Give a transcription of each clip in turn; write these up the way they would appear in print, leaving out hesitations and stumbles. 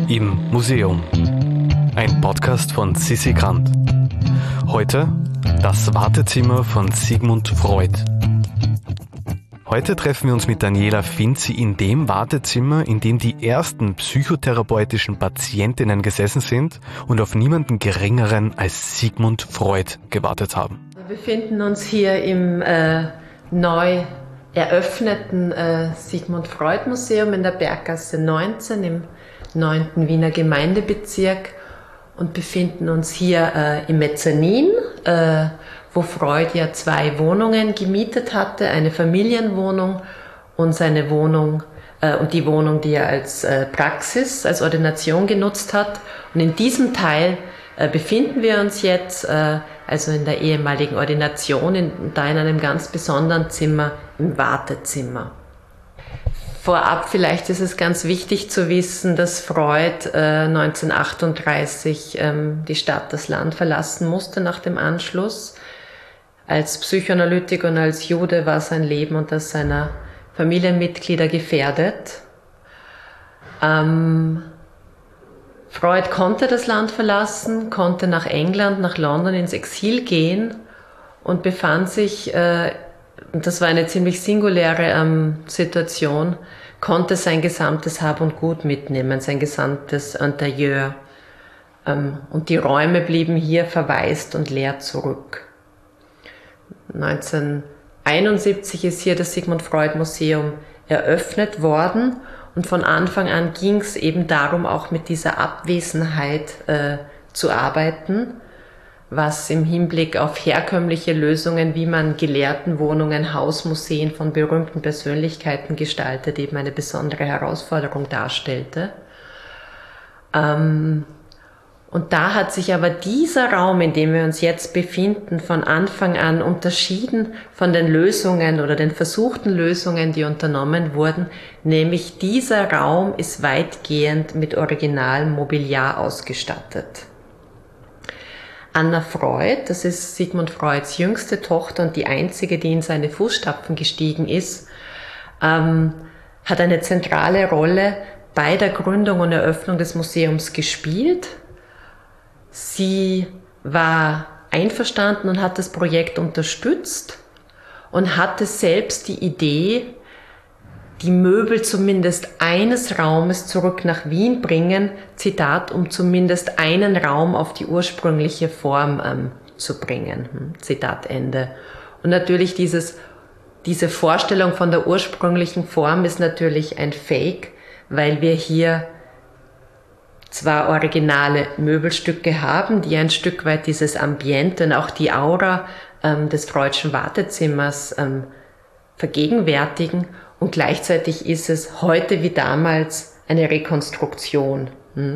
Im Museum. Ein Podcast von Sissi Grant. Heute das Wartezimmer von Sigmund Freud. Heute treffen wir uns mit Daniela Finzi in dem Wartezimmer, in dem die ersten psychotherapeutischen Patientinnen gesessen sind und auf niemanden Geringeren als Sigmund Freud gewartet haben. Wir befinden uns hier im neu eröffneten Sigmund Freud Museum in der Berggasse 19 im 9. Wiener Gemeindebezirk und befinden uns hier im Mezzanin, wo Freud ja 2 Wohnungen gemietet hatte, eine Familienwohnung und seine Wohnung und die Wohnung, die er als Praxis, als Ordination genutzt hat. Und in diesem Teil befinden wir uns jetzt, also in der ehemaligen Ordination, da in einem ganz besonderen Zimmer, im Wartezimmer. Vorab vielleicht ist es ganz wichtig zu wissen, dass Freud 1938 die Stadt, das Land verlassen musste nach dem Anschluss. Als Psychoanalytiker und als Jude war sein Leben und das seiner Familienmitglieder gefährdet. Freud konnte das Land verlassen, konnte nach England, nach London ins Exil gehen und befand sich, und das war eine ziemlich singuläre Situation, konnte sein gesamtes Hab und Gut mitnehmen, sein gesamtes Interieur. Und die Räume blieben hier verwaist und leer zurück. 1971 ist hier das Sigmund Freud Museum eröffnet worden und von Anfang an ging es eben darum, auch mit dieser Abwesenheit zu arbeiten, was im Hinblick auf herkömmliche Lösungen, wie man Gelehrtenwohnungen, Hausmuseen von berühmten Persönlichkeiten gestaltet, eben eine besondere Herausforderung darstellte. Und da hat sich aber dieser Raum, in dem wir uns jetzt befinden, von Anfang an unterschieden von den Lösungen oder den versuchten Lösungen, die unternommen wurden. Nämlich dieser Raum ist weitgehend mit originalem Mobiliar ausgestattet. Anna Freud, das ist Sigmund Freuds jüngste Tochter und die einzige, die in seine Fußstapfen gestiegen ist, hat eine zentrale Rolle bei der Gründung und Eröffnung des Museums gespielt. Sie war einverstanden und hat das Projekt unterstützt und hatte selbst die Idee, die Möbel zumindest eines Raumes zurück nach Wien bringen, Zitat, um zumindest einen Raum auf die ursprüngliche Form zu bringen, Zitat Ende. Und natürlich diese Vorstellung von der ursprünglichen Form ist natürlich ein Fake, weil wir hier zwar originale Möbelstücke haben, die ein Stück weit dieses Ambiente und auch die Aura des Freudschen Wartezimmers vergegenwärtigen und gleichzeitig ist es heute wie damals eine Rekonstruktion.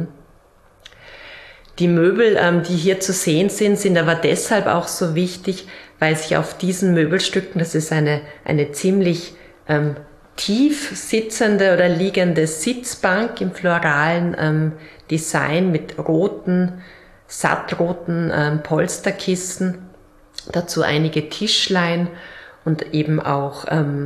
Die Möbel, die hier zu sehen sind aber deshalb auch so wichtig, weil sich auf diesen Möbelstücken, das ist eine ziemlich tief sitzende oder liegende Sitzbank im floralen Design mit roten, sattroten Polsterkissen, dazu einige Tischlein und eben auch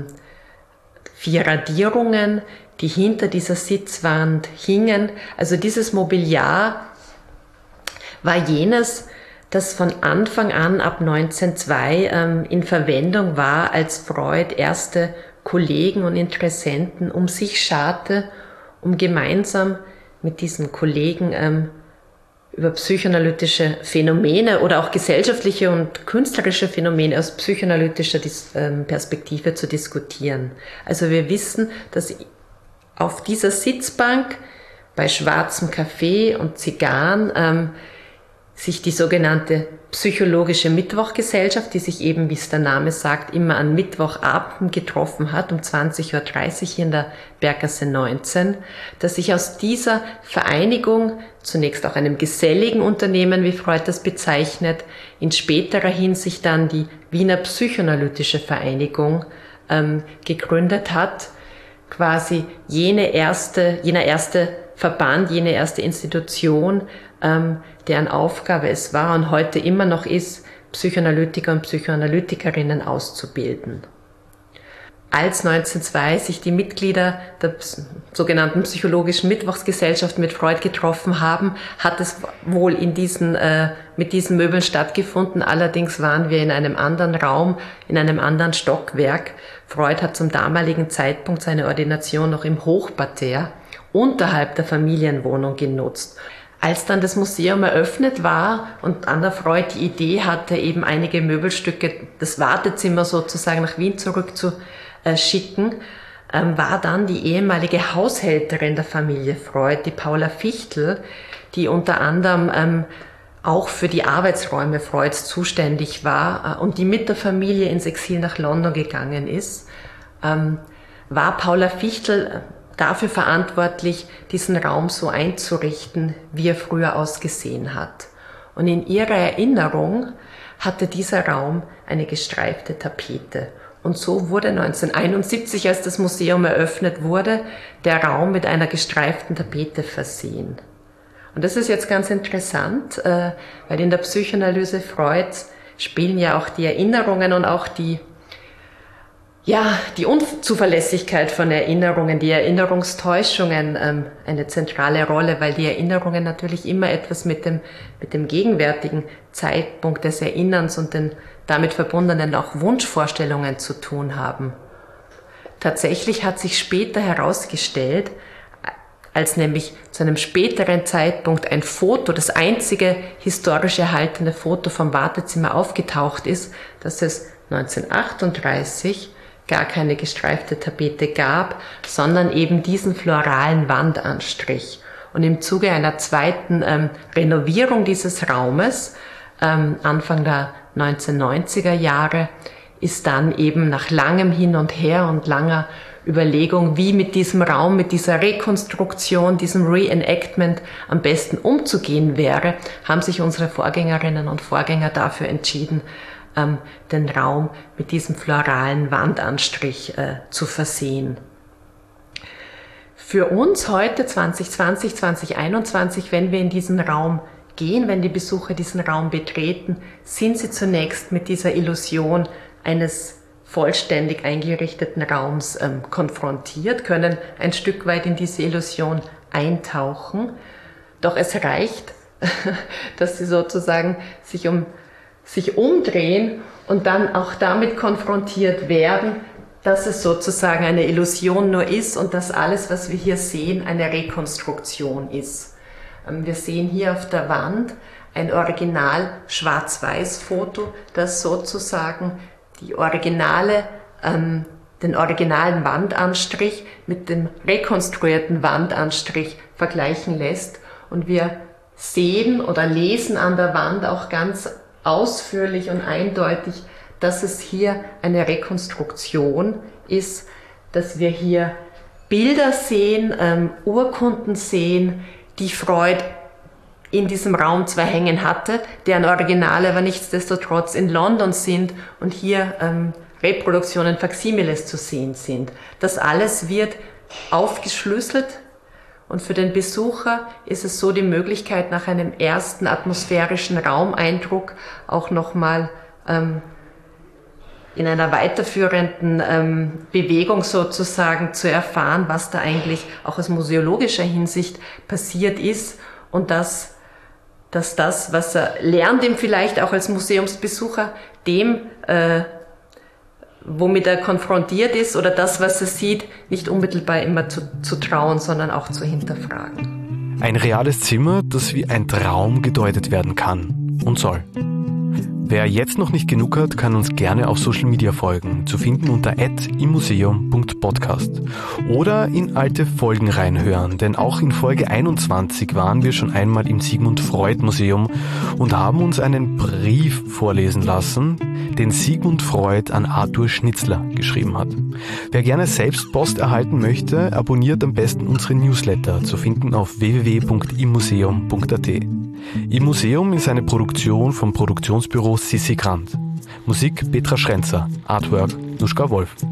4 Radierungen, die hinter dieser Sitzwand hingen. Also dieses Mobiliar war jenes, das von Anfang an ab 1902 in Verwendung war, als Freud erste Kollegen und Interessenten um sich scharte, um gemeinsam mit diesen Kollegen über psychoanalytische Phänomene oder auch gesellschaftliche und künstlerische Phänomene aus psychoanalytischer Perspektive zu diskutieren. Also wir wissen, dass auf dieser Sitzbank bei schwarzem Kaffee und Zigarren sich die sogenannte psychologische Mittwochgesellschaft, die sich eben, wie es der Name sagt, immer an Mittwochabend getroffen hat, um 20.30 Uhr hier in der Berggasse 19, dass sich aus dieser Vereinigung, zunächst auch einem geselligen Unternehmen, wie Freud das bezeichnet, in späterer Hinsicht dann die Wiener Psychoanalytische Vereinigung gegründet hat, quasi jener erste Verband, jene erste Institution, deren Aufgabe es war und heute immer noch ist, Psychoanalytiker und Psychoanalytikerinnen auszubilden. als 1902 sich die Mitglieder der sogenannten psychologischen Mittwochsgesellschaft mit Freud getroffen haben, hat es wohl mit diesen Möbeln stattgefunden. Allerdings waren wir in einem anderen Raum, in einem anderen Stockwerk. Freud hat zum damaligen Zeitpunkt seine Ordination noch im Hochparterre unterhalb der Familienwohnung genutzt. Als dann das Museum eröffnet war und Anna Freud die Idee hatte, eben einige Möbelstücke, das Wartezimmer sozusagen nach Wien zurückzuschicken, war dann die ehemalige Haushälterin der Familie Freud, die Paula Fichtel, die unter anderem auch für die Arbeitsräume Freuds zuständig war und die mit der Familie ins Exil nach London gegangen ist, war Paula Fichtel dafür verantwortlich, diesen Raum so einzurichten, wie er früher ausgesehen hat. Und in ihrer Erinnerung hatte dieser Raum eine gestreifte Tapete. Und so wurde 1971, als das Museum eröffnet wurde, der Raum mit einer gestreiften Tapete versehen. Und das ist jetzt ganz interessant, weil in der Psychoanalyse Freuds spielen ja auch die Erinnerungen und auch die Unzuverlässigkeit von Erinnerungen, die Erinnerungstäuschungen eine zentrale Rolle, weil die Erinnerungen natürlich immer etwas mit dem gegenwärtigen Zeitpunkt des Erinnerns und den damit verbundenen auch Wunschvorstellungen zu tun haben. Tatsächlich hat sich später herausgestellt, als nämlich zu einem späteren Zeitpunkt ein Foto, das einzige historisch erhaltene Foto vom Wartezimmer aufgetaucht ist, dass es 1938 gar keine gestreifte Tapete gab, sondern eben diesen floralen Wandanstrich. Und im Zuge einer zweiten Renovierung dieses Raumes, Anfang der 1990er Jahre, ist dann eben nach langem Hin und Her und langer Überlegung, wie mit diesem Raum, mit dieser Rekonstruktion, diesem Reenactment am besten umzugehen wäre, haben sich unsere Vorgängerinnen und Vorgänger dafür entschieden, den Raum mit diesem floralen Wandanstrich zu versehen. Für uns heute 2020, 2021, wenn wir in diesen Raum gehen, wenn die Besucher diesen Raum betreten, sind sie zunächst mit dieser Illusion eines vollständig eingerichteten Raums konfrontiert, können ein Stück weit in diese Illusion eintauchen. Doch es reicht, dass sie sozusagen sich umdrehen und dann auch damit konfrontiert werden, dass es sozusagen eine Illusion nur ist und dass alles, was wir hier sehen, eine Rekonstruktion ist. Wir sehen hier auf der Wand ein Original Schwarz-Weiß-Foto, das sozusagen den originalen Wandanstrich mit dem rekonstruierten Wandanstrich vergleichen lässt. Und wir sehen oder lesen an der Wand auch ganz ausführlich und eindeutig, dass es hier eine Rekonstruktion ist, dass wir hier Bilder sehen, Urkunden sehen, die Freud in diesem Raum zwar hängen hatte, deren Originale aber nichtsdestotrotz in London sind und hier Reproduktionen, Faksimiles zu sehen sind. Das alles wird aufgeschlüsselt und für den Besucher ist es so die Möglichkeit, nach einem ersten atmosphärischen Raumeindruck auch nochmal in einer weiterführenden Bewegung sozusagen zu erfahren, was da eigentlich auch aus museologischer Hinsicht passiert ist und dass das, was er lernt, ihm vielleicht auch als Museumsbesucher, dem, womit er konfrontiert ist oder das, was er sieht, nicht unmittelbar immer zu trauen, sondern auch zu hinterfragen. Ein reales Zimmer, das wie ein Traum gedeutet werden kann und soll. Wer jetzt noch nicht genug hat, kann uns gerne auf Social Media folgen, zu finden unter @immuseum.podcast oder in alte Folgen reinhören, denn auch in Folge 21 waren wir schon einmal im Sigmund Freud Museum und haben uns einen Brief vorlesen lassen, den Sigmund Freud an Arthur Schnitzler geschrieben hat. Wer gerne selbst Post erhalten möchte, abonniert am besten unsere Newsletter, zu finden auf www.immuseum.at. Im Museum ist eine Produktion vom Produktionsbüro Sissi Grant. Musik Petra Schrenzer, Artwork Nuschka Wolf.